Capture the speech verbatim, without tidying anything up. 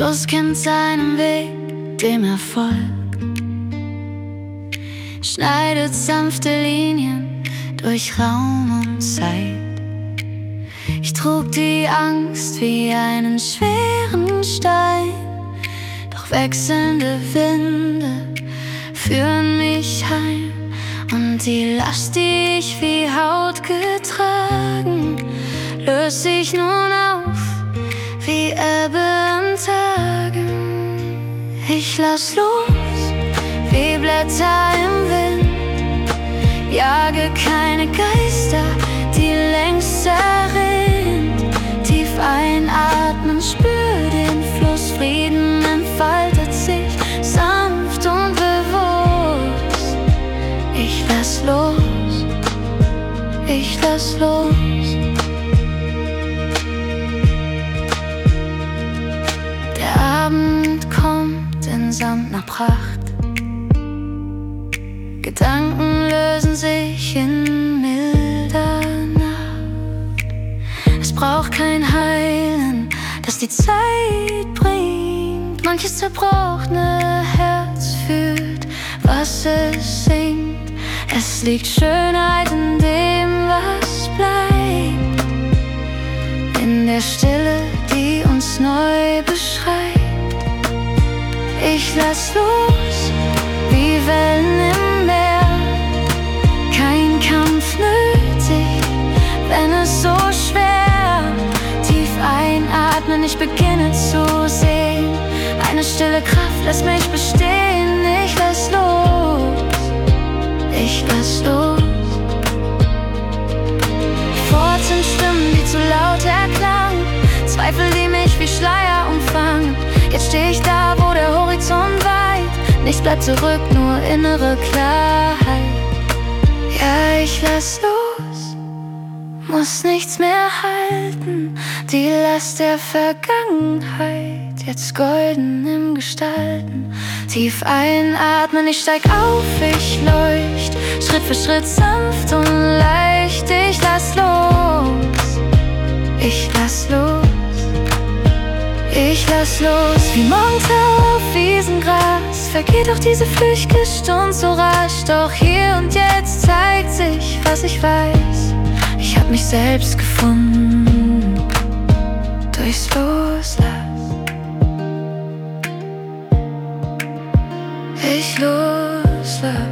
Fluss kennt seinen Weg, dem er folgt, schneidet sanfte Linien durch Raum und Zeit. Ich trug die Angst wie einen schweren Stein, doch wechselnde Winde führen mich heim. Und die Last, die ich wie Haut getragen, löst sich nun auf wie Ebbe an Tagen. Ich lass los wie Blätter im Wind, jage keine Geister, die längst zerrinnt. Tief einatmen, spür den Fluss, Frieden entfaltet sich sanft und bewusst. Ich lass los, ich lass los. Der Abend kommt in samtner Pracht, Gedanken lösen sich in milder Nacht. Es braucht kein Heilen, das die Zeit bringt. Manches zerbrochene Herz fühlt, was es singt. Es liegt Schönheit in dem, was bleibt, in der Stille, die uns neu beschreibt. Ich lass los wie Wellen im Meer, kein Kampf nötig, wenn es so schwer. Tief einatmen, ich beginne zu sehen, eine stille Kraft lässt mich bestehen. Ich lass los, ich lass los. Wurzeln, Stimmen, die zu laut erklangen, Zweifel, die mich wie Schleier umfangen. Jetzt steh ich da, wo der Horizont weit, nichts bleibt zurück, nur innere Klarheit. Ja, ich lass los, muss nichts mehr halten. Die Last der Vergangenheit, jetzt golden im Gestalten. Tief einatmen, ich steig auf, ich leucht, Schritt für Schritt sanft und leicht. Ich lass los, ich lass los, ich lass los. Wie Morgentau auf Wiesengras vergeht auch diese flüchtige Stunde so rasch. Doch hier und jetzt zeigt sich, was ich weiß. Ich hab mich selbst gefunden durchs Loslassen. Ich loslass.